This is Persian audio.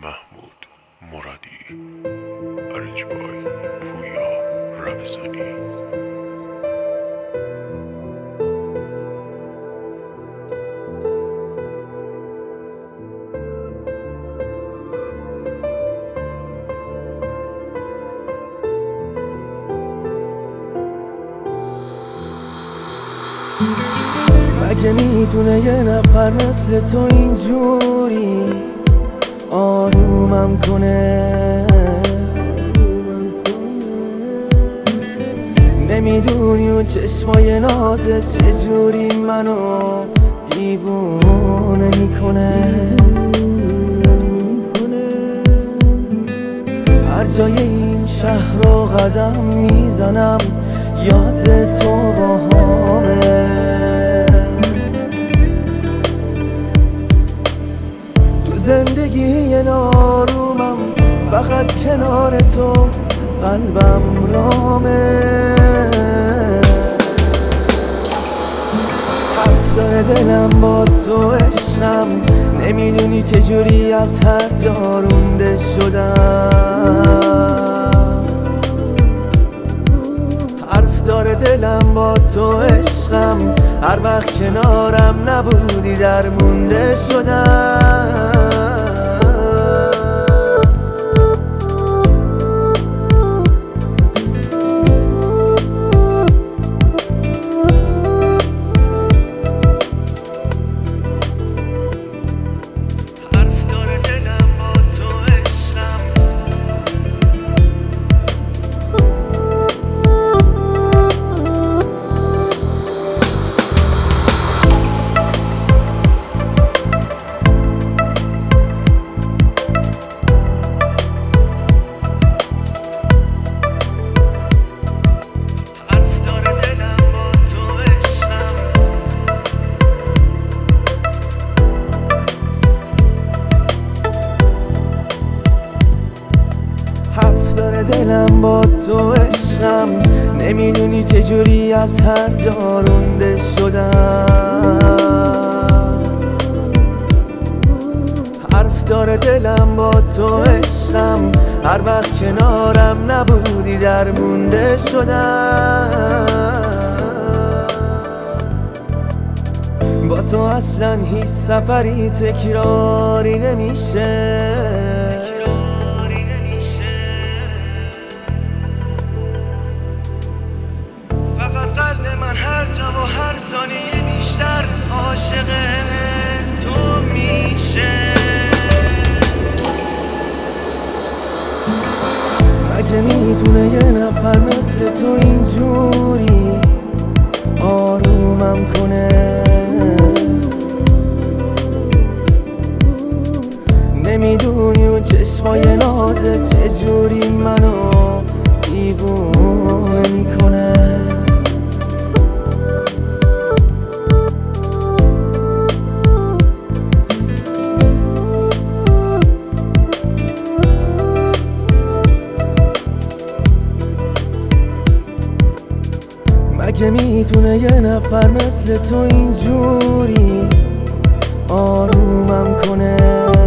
محمود مرادی. ارنج بای پویا رمضانی. مگه میتونه یه نفر مثل تو اینجوری آرومم کنه؟ نمیدونی اون چشمای نازت چجوری منو دیوونه میکنه. هر جای این شهر رو قدم میزنم یاد تو باهامه. زندگی نارومم فقط کنار تو قلبم رامه. حرف داره دلم با تو عشقم، نمیدونی چجوری از هر جا رونده شدم. حرف داره دلم با تو عشقم، هر وقت کنارم نبودی درمونده شدم. دلم با تو عشقم، نمیدونی چجوری از هر جا رونده شدم. حرف داره دلم با تو عشقم، هر وقت کنارم نبودی درمونده شدم. با تو اصلا هیچ سفری تکراری نمیشه. هر جا و هر ثانیه بیشتر عاشق تو میشه. مگه میتونه یه نفر مثل تو اینجوری آرومم کنه؟ نمیدونی اون چشمای نازت چجوری منو دیوونه میکنه. مگه میتونه یه نفر مثل تو اینجوری آرومم کنه؟